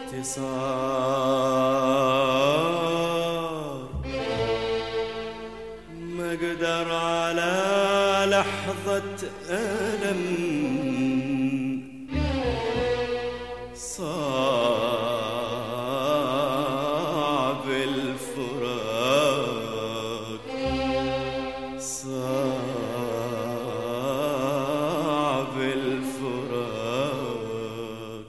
باختصار ما اقدر على لحظة ألم صعب الفراق صعب الفراق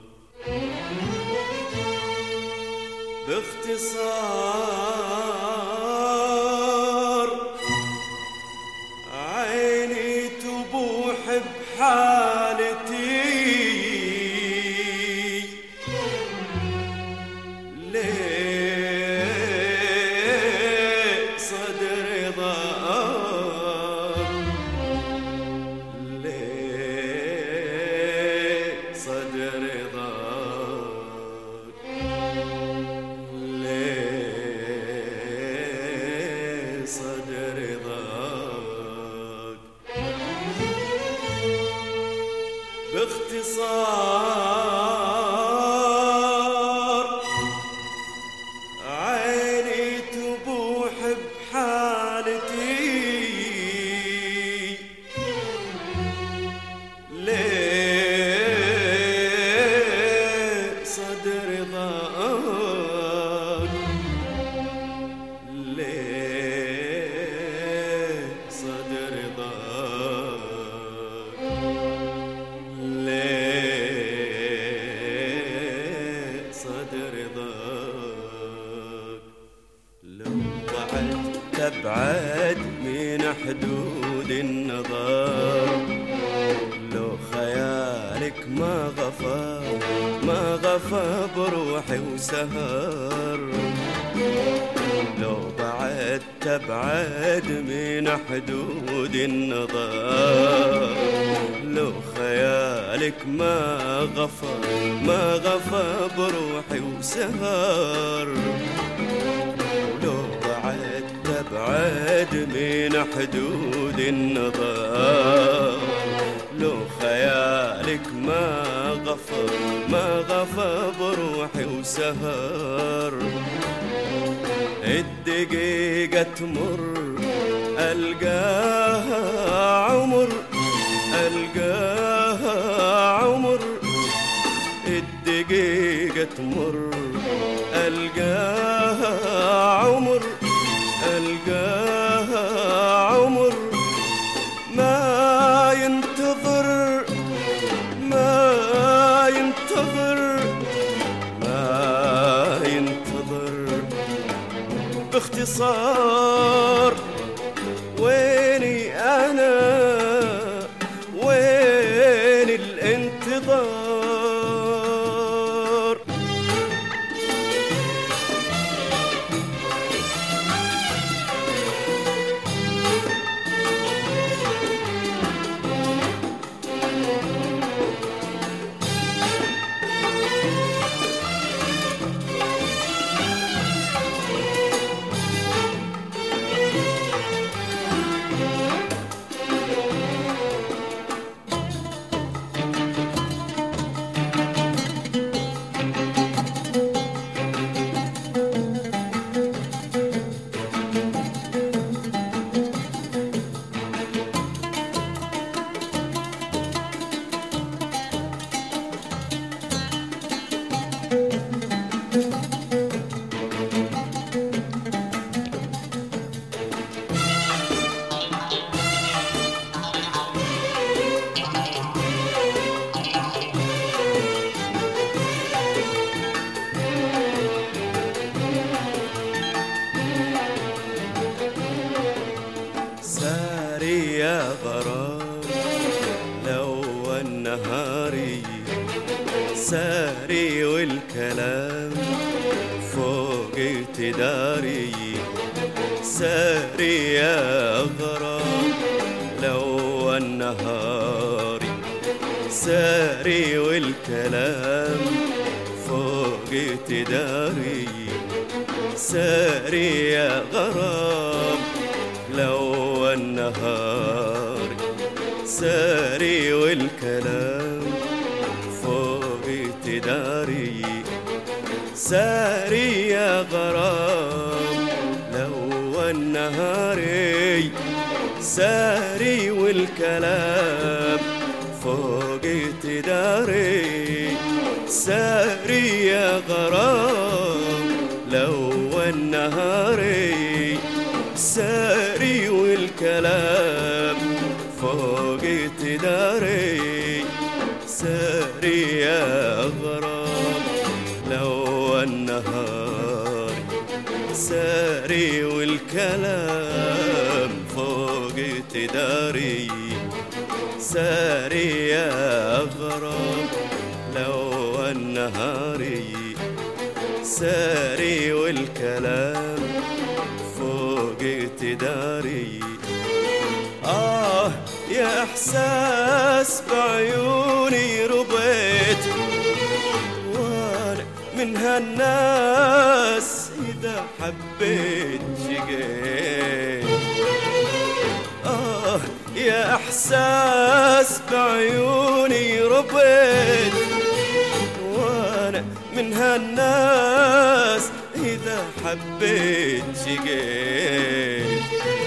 باختصار عيني تبوح بحالتي ليه صدري ضاق ليه صدري ضاق ليه صدري ضاق باختصار عيني تبوح بحالتي ليه صدري ضاق ليه صدري ضاق ليه صدري ضاق لو بعدت ابعد من حدود النظر لو خيالك ما غفى بروحي وسهر لو بعدت ابعد من حدود النظر لو خيالك ما غفى بروحي وسهر لو بعدت ابعد من حدود النظر لو خيالك ما غفى بروحي وسهر الدقيقة تمر ألقاها عمر ألقاها عمر الدقيقة تمر ألقاها عمر ألقاها عمر ما ينتظر ما ينتظر ما ينتظر باختصار ويني أنا وين الانتظار ساري يا غرام لو النهاري ساري والكلام فوق اعتداري ساري يا غرام لو النهاري ساري والكلام فوق اعتداري ساري يا غرام لو النهار ساري والكلام فوق اعتداري ساري يا غرام لو النهاري ساري والكلام فوق تداري ساري يا غرام لو النهاري ساري والكلام فوق تداري ساري يا غرام لو النهار ساري والكلام فوق تداري ساري يا غرام لو النهاري ساري والكلام فوق تداري يا إحساس بعيوني ربيت وأنا من هالناس إذا حبيت شقيت يا إحساس بعيوني ربيت وأنا من هالناس إذا حبيت شقيت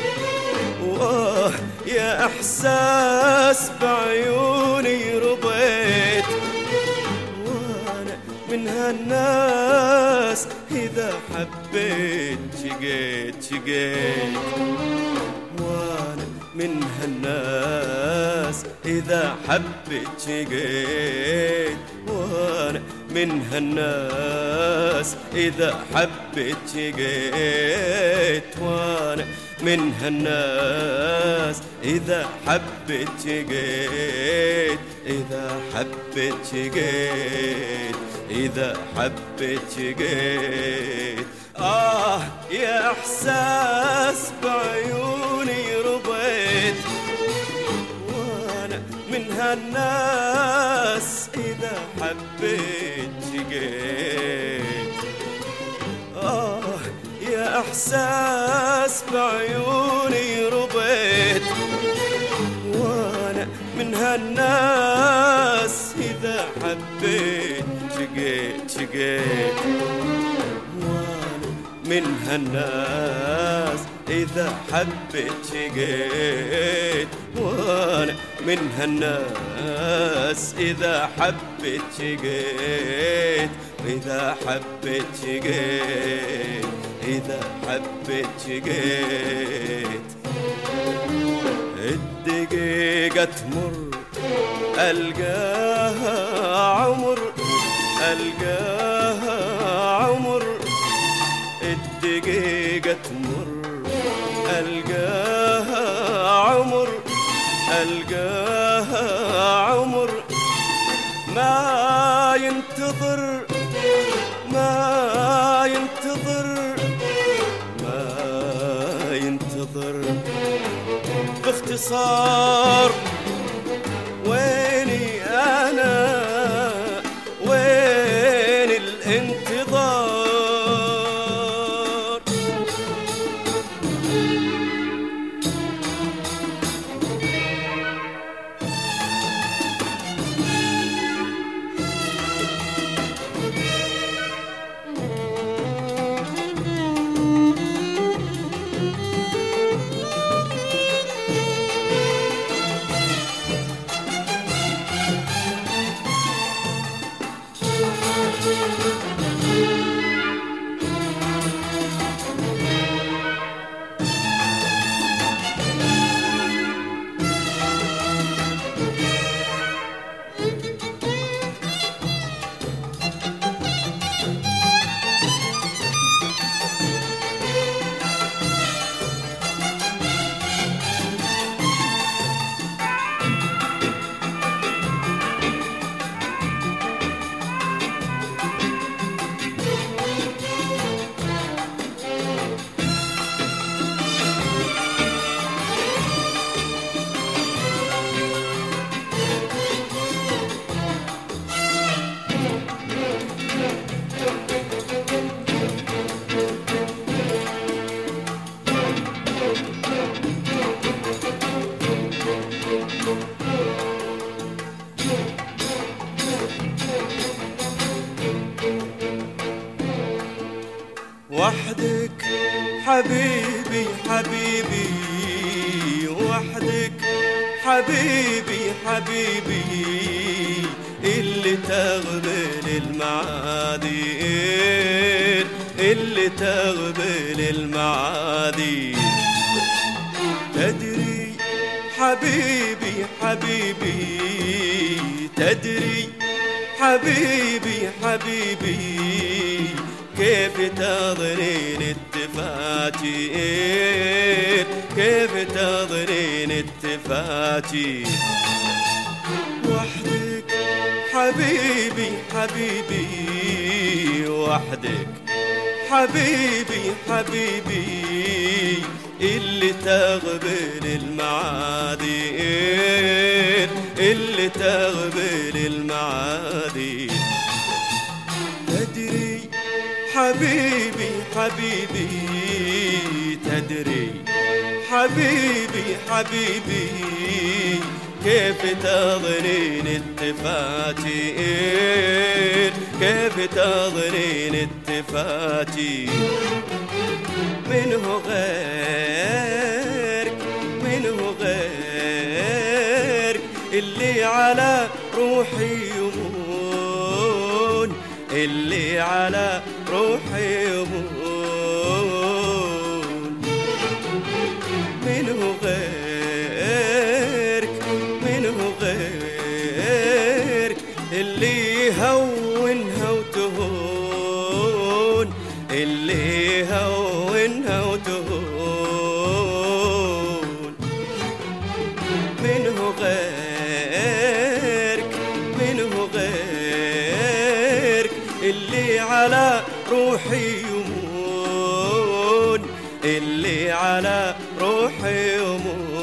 يا إحساس بعيوني ربيت وأنا من هالناس إذا حبيت شقيت شقيت وأنا من هالناس إذا حبيت شقيت وأنا من هالناس إذا حبيت شقيت وأنا من هالناس إذا حبيت شقيت إذا حبيت شقيت إذا حبيت شقيت يا إحساس بعيوني ربيت وأنا من هالناس إذا حبيت شقيت يا إحساس بعيوني ربيت وأنا من هالناس إذا حبيت شقيت شقيت وأنا من هالناس إذا حبيت شقيت وأنا من هالناس إذا حبيت شقيت إذا حبيت شقيت إذا حبيت شقيت الدقيقة تمر ألقاها عمر ألقاها عمر الدقيقة تمر ألقاها عمر ألقاها عمر ما ينتظر ما ينتظر ما ينتظر باختصار ويني أنا وين الانتظار وحدك حبيبي حبيبي وحدك حبيبي حبيبي اللي تغبل المعادير اللي تغبل المعادير تدري حبيبي حبيبي تدري حبيبي حبيبي كيف تظنين التفاتير كيف تظنين التفاتير وحدك حبيبي حبيبي وحدك حبيبي حبيبي اللي تغبل المعادير اللي تغبل المعادير تدري حبيبي حبيبي تدري حبيبي حبيبي كيف تظنين التفاتير كيف تظنين التفاتير منه غيرك منه غيرك اللي على روحي يمون اللي على روحي يمون منه غيرك منه غيرك اللي يهونها وتهون اللي يهونها وتهون منه غيرك منه غيرك اللي على روحي يمون اللي على روحي يمون